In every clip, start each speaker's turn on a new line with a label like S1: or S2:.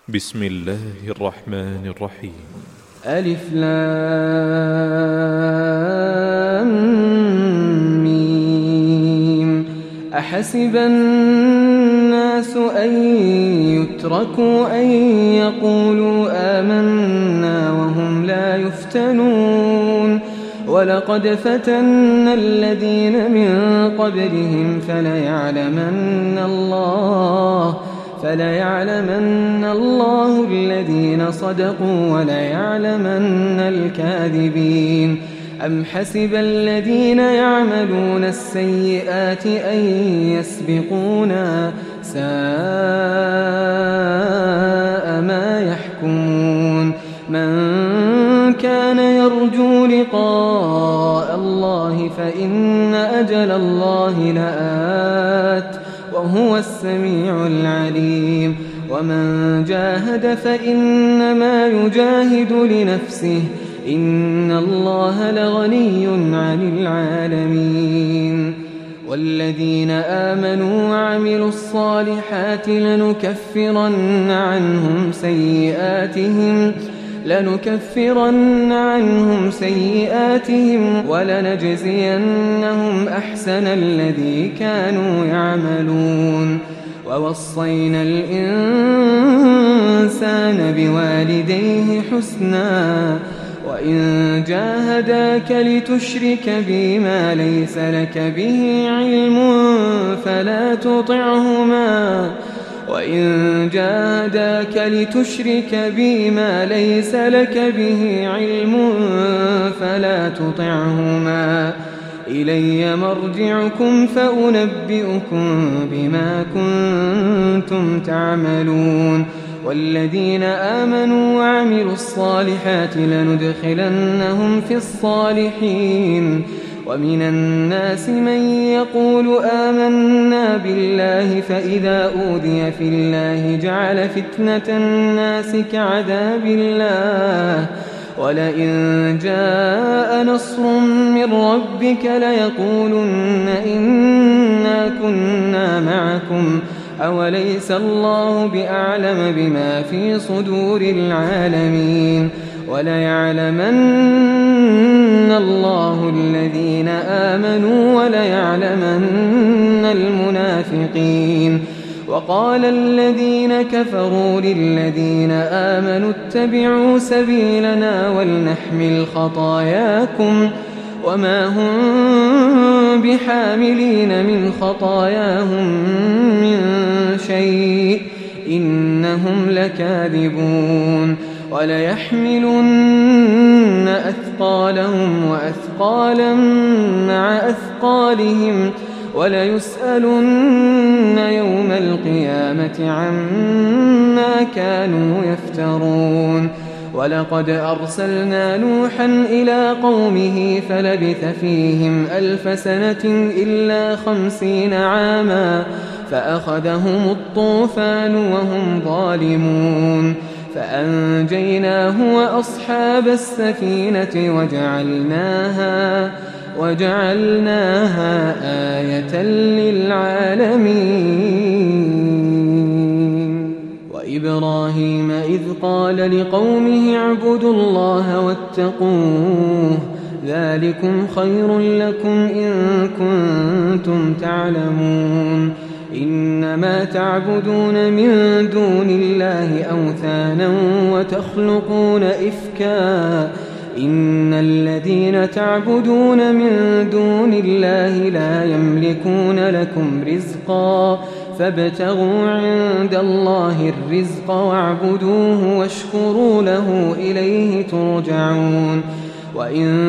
S1: بسم الله الرحمن الرحيم.
S2: ألف لام ميم. أحسب الناس أن يتركوا أن يقولوا آمنا وهم لا يفتنون ولقد فتنا الذين من قبلهم فليعلمن الله الذين صدقوا وليعلمن الكاذبين. أم حسب الذين يعملون السيئات أن يسبقونا ساء ما يحكمون. من كان يرجو لقاء الله فإن أجل الله لآت وهو السميع العليم. ومن جاهد فإنما يجاهد لنفسه إن الله لغني عن العالمين. والذين آمنوا وعملوا الصالحات لنكفرن عنهم سيئاتهم ولنجزينهم أحسن الذي كانوا يعملون. ووصينا الإنسان بوالديه حسنا وإن جاهداك لتشرك بي ما ليس لك به علم فلا تطعهما إلي مرجعكم فأنبئكم بما كنتم تعملون. والذين آمنوا وعملوا الصالحات لندخلنهم في الصالحين. ومن الناس من يقول آمنا بالله فإذا أوذي في الله جعل فتنة الناس كعذاب الله ولئن جاء نصر من ربك ليقولن إنا كنا معكم أوليس الله بأعلم بما في صدور العالمين. وليعلمن الله الذين آمنوا وليعلمن المنافقين. وقال الذين كفروا للذين آمنوا اتبعوا سبيلنا ولنحمل خطاياكم وما هم بحاملين من خطاياهم من شيء إنهم لكاذبون. وليحملن أثقالهم وأثقالا مع أثقالهم وليسألن يوم القيامة عما كانوا يفترون. ولقد أرسلنا نوحا إلى قومه فلبث فيهم 1000 سنة إلا 50 عاما فأخذهم الطوفان وهم ظالمون فأنجيناه وأصحاب السفينة وجعلناها آية للعالمين. وإبراهيم إذ قال لقومه اعبدوا الله واتقوه ذلكم خير لكم إن كنتم تعلمون. إنما تعبدون من دون الله أوثانا وتخلقون إفكا إن الذين تعبدون من دون الله لا يملكون لكم رزقا فابتغوا عند الله الرزق واعبدوه واشكروا له إليه ترجعون. وإن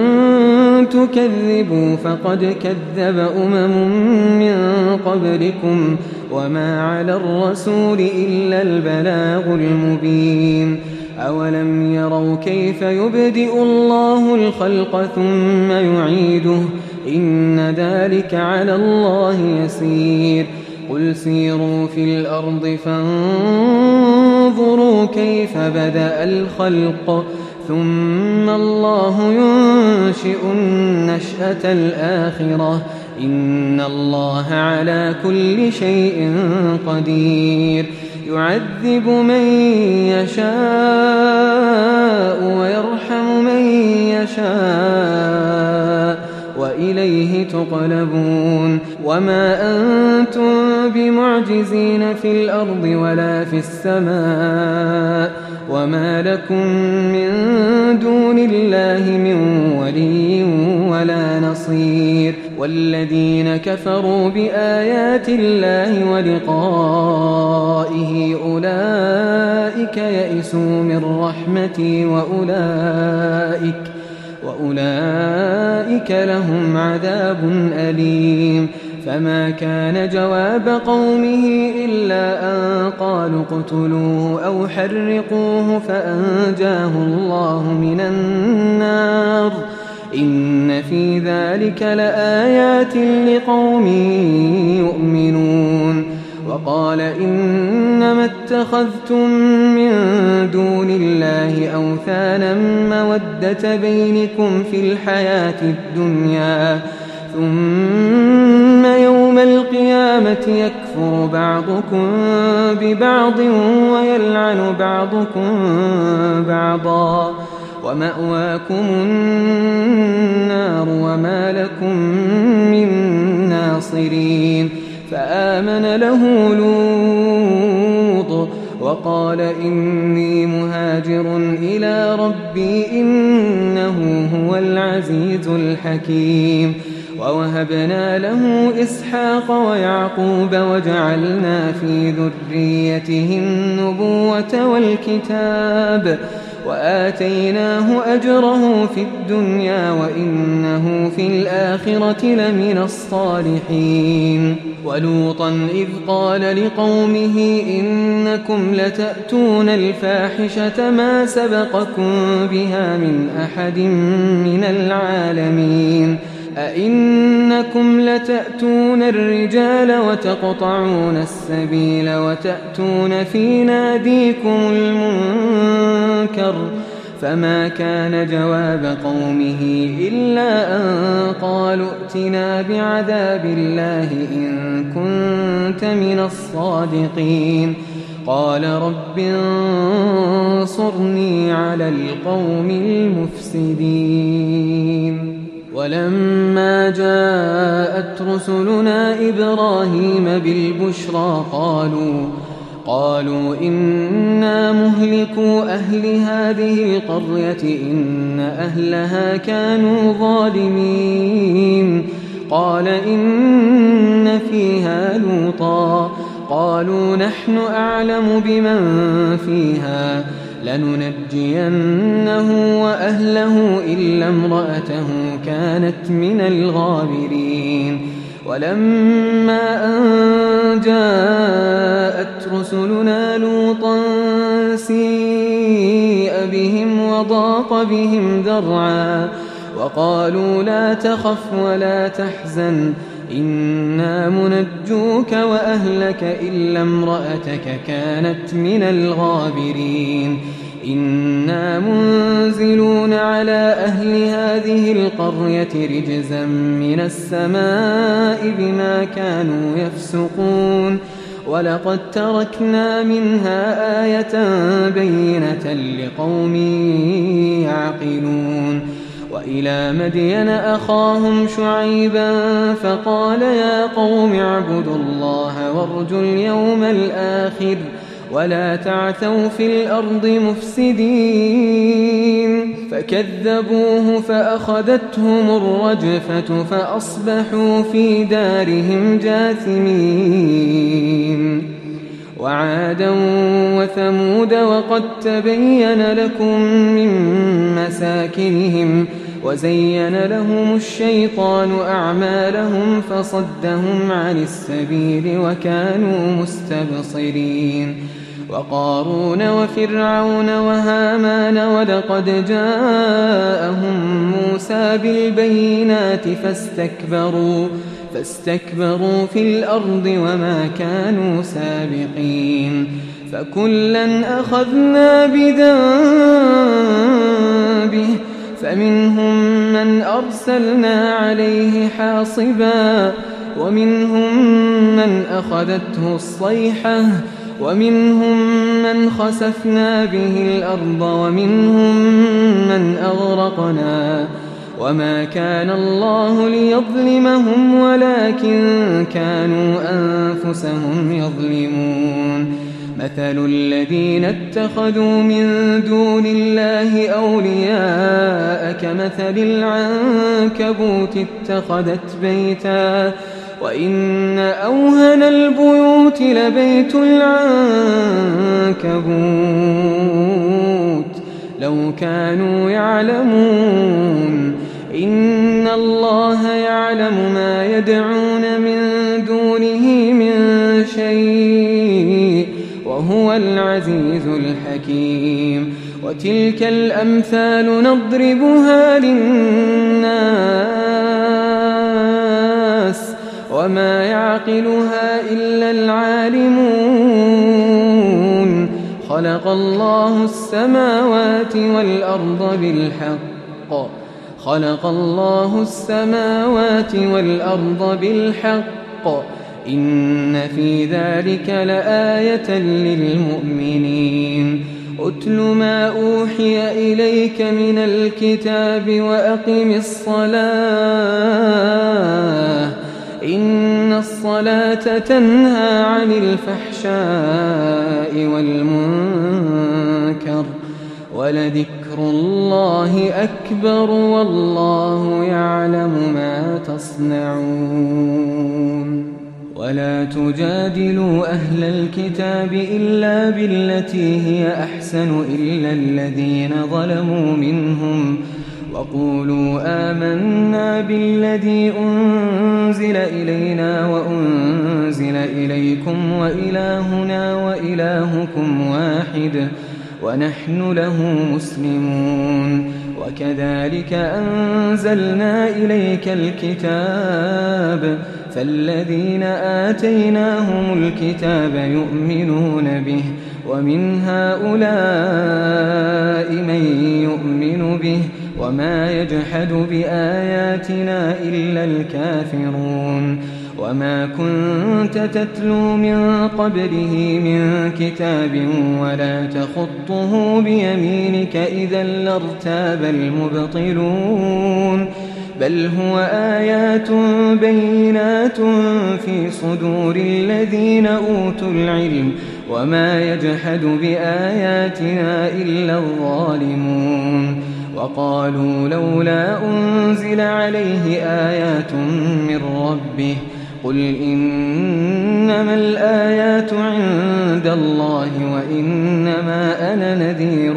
S2: تكذبوا فقد كذب من قبلكم وما على الرسول إلا البلاغ المبين. أولم يروا كيف يبدئ الله الخلق ثم يعيده إن ذلك على الله يسير. قل سيروا في الأرض فانظروا كيف بدأ الخلق ثم الله ينشئ النشأة الآخرة إن الله على كل شيء قدير يعذب من يشاء ويرحم من يشاء وإليه تقلبون وما أنتم بمعجزين في الأرض ولا في السماء وما لكم من دون الله من ولي ولا نصير والذين كفروا بآيات الله ولقائه أولئك يئسوا من رحمتي وأولئك لهم عذاب أليم فما كان جواب قومه إلا أن قالوا اقتلوه أو حرقوه فأنجاه الله من النار إن في ذلك لآيات لقوم يؤمنون وقال إنما اتخذتم من دون الله أوثانا مودة بينكم في الحياة الدنيا ثم يوم القيامة يكفر بعضكم ببعض ويلعن بعضكم بعضا ومأواكم النار وما لكم من ناصرين فآمن له لوط وقال إني مهاجر إلى ربي إنه هو العزيز الحكيم ووهبنا له إسحاق ويعقوب وجعلنا في ذريته النبوة والكتاب وآتيناه أجره في الدنيا وإنه في الآخرة لمن الصالحين ولوطا إذ قال لقومه إنكم لتأتون الفاحشة ما سبقكم بها من أحد من العالمين أئنكم لتأتون الرجال وتقطعون السبيل وتأتون في ناديكم المنكر فما كان جواب قومه إلا أن قالوا ائتنا بعذاب الله إن كنت من الصادقين قال رب انصرني على القوم المفسدين ولما جاءت رسلنا إبراهيم بالبشرى قالوا إنا مهلكو أهل هذه القرية إن أهلها كانوا ظالمين قال إن فيها لوطا قالوا نحن أعلم بمن فيها لننجينه وأهله إلا امرأته كانت من الغابرين ولما أن جاءت رسلنا لوطا سيء بهم وضاق بهم ذرعا وقالوا لا تخف ولا تحزن إنا منجوك وأهلك إلا امرأتك كانت من الغابرين إنا منزلون على أهل هذه القرية رجزا من السماء بما كانوا يفسقون ولقد تركنا منها آية بينة لقوم يعقلون وإلى مدين أخاهم شعيبا فقال يا قوم اعبدوا الله وارجوا اليوم الآخر ولا تعثوا في الأرض مفسدين فكذبوه فأخذتهم الرجفة فأصبحوا في دارهم جاثمين وعادا وثمود وقد تبين لكم من مساكنهم وزين لهم الشيطان أعمالهم فصدهم عن السبيل وكانوا مستبصرين وقارون وفرعون وهامان ولقد جاءهم موسى بالبينات فاستكبروا في الأرض وما كانوا سابقين فكلا أخذنا بذنبه فمنهم من أرسلنا عليه حاصبا ومنهم من أخذته الصيحة ومنهم من خسفنا به الأرض ومنهم من أغرقنا وما كان الله ليظلمهم ولكن كانوا أنفسهم يظلمون مثل الذين اتخذوا من دون الله أولياء كمثل العنكبوت اتخذت بيتا وإن أوهن البيوت لبيت العنكبوت لو كانوا يعلمون إن الله يعلم ما يدعون من دونه من شيء وهو العزيز الحكيم وتلك الأمثال نضربها للناس وما يعقلها إلا العالمون خلق الله السماوات والأرض بالحق إن في ذلك لآية للمؤمنين أتل ما أوحي إليك من الكتاب وأقم الصلاة إن الصلاة تنهى عن الفحشاء والمنكر ولذكر الله أكبر والله يعلم ما تصنعون ولا تجادلوا أهل الكتاب إلا بالتي هي أحسن إلا الذين ظلموا منهم وقولوا آمنا بالذي أنزل إلينا وأنزل إليكم وإلهنا وإلهكم واحد ونحن له مسلمون وكذلك أنزلنا إليك الكتاب فالذين آتيناهم الكتاب يؤمنون به ومن هؤلاء من يؤمن به وما يجحد بآياتنا إلا الكافرون وما كنت تتلو من قبله من كتاب ولا تخطه بيمينك إذا لارتاب المبطلون بل هو آيات بينات في صدور الذين أوتوا العلم وما يجحد بآياتنا إلا الظالمون وقالوا لولا أنزل عليه آيات من ربه قل إنما الآيات عند الله وإنما أنا نذير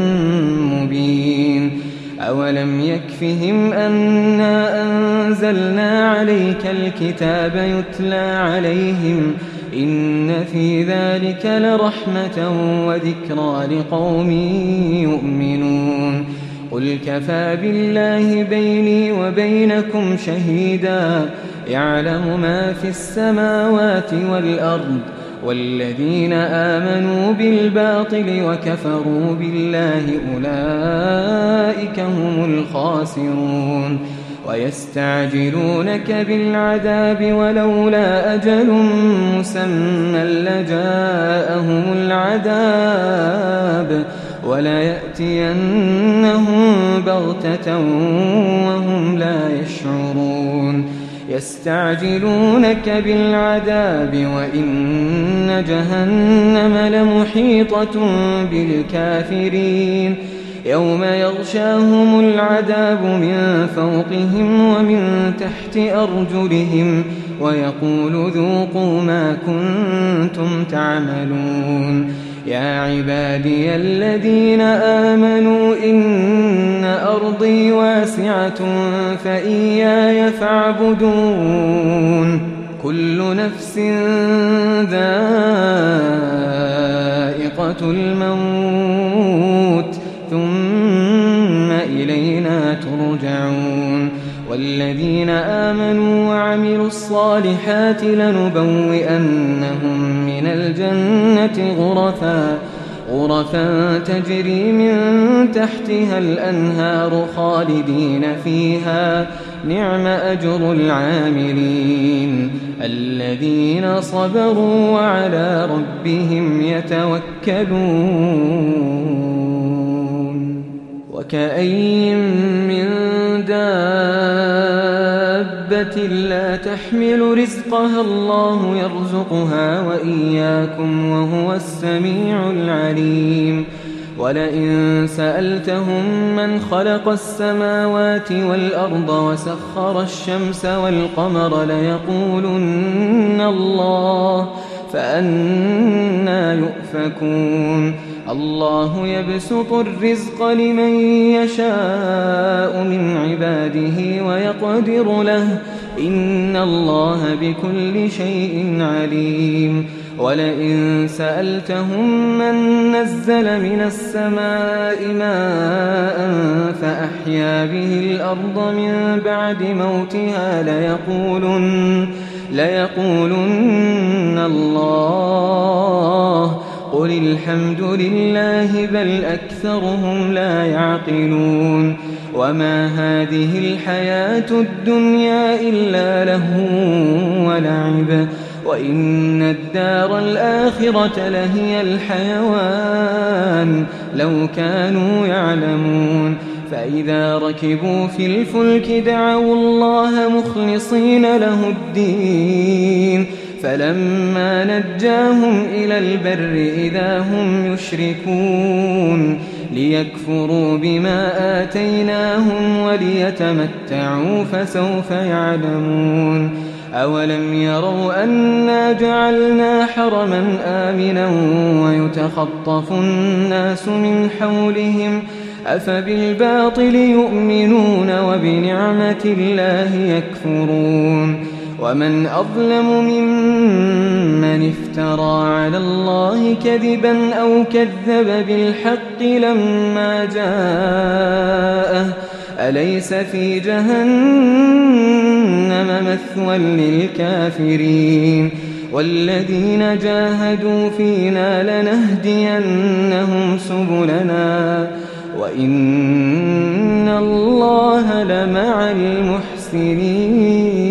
S2: مبين أولم يكفهم أنا أنزلنا عليك الكتاب يتلى عليهم إن في ذلك لرحمة وذكرى لقوم يؤمنون قل كفى بالله بيني وبينكم شهيدا يعلم ما في السماوات والأرض والذين آمنوا بالباطل وكفروا بالله أولئك هم الخاسرون ويستعجلونك بالعذاب ولولا أجل مسمى لجاءهم العذاب وليأتينهم بغتة وهم لا يشعرون يستعجلونك بالعذاب وإن جهنم لمحيطة بالكافرين يوم يغشاهم العذاب من فوقهم ومن تحت أرجلهم ويقول ذوقوا ما كنتم تعملون يا عبادي الذين آمنوا إن أرضي واسعة فإياي فاعبدون كل نفس ذائقة الموت ثم إلينا ترجعون والذين آمنوا وعملوا الصالحات لنبوئنهم من الجنة غرفا تجري من تحتها الأنهار خالدين فيها نعم أجر العاملين الذين صبروا وعلى ربهم يتوكلون وكأين من دابة لا تحمل رزقها الله يرزقها وإياكم وهو السميع العليم ولئن سألتهم من خلق السماوات والأرض وسخر الشمس والقمر ليقولن الله فأنى يؤفكون الله يبسط الرزق لمن يشاء من عباده ويقدر له إن الله بكل شيء عليم ولئن سألتهم من نزل من السماء ماء فأحيا به الأرض من بعد موتها ليقولن الله قل الحمد لله بل أكثرهم لا يعقلون وما هذه الحياة الدنيا إلا لهو ولعب وإن الدار الآخرة لهي الحيوان لو كانوا يعلمون فإذا ركبوا في الفلك دعوا الله مخلصين له الدين فلما نجاهم إلى البر إذا هم يشركون ليكفروا بما آتيناهم وليتمتعوا فسوف يعلمون أولم يروا أنا جعلنا حرما آمنا ويتخطف الناس من حولهم أفبالباطل يؤمنون وبنعمة الله يكفرون ومن أظلم ممن افترى على الله كذبا أو كذب بالحق لما جاءه أليس في جهنم مثوى للكافرين والذين جاهدوا فينا لنهدينهم سبلنا وإن الله لمع المحسنين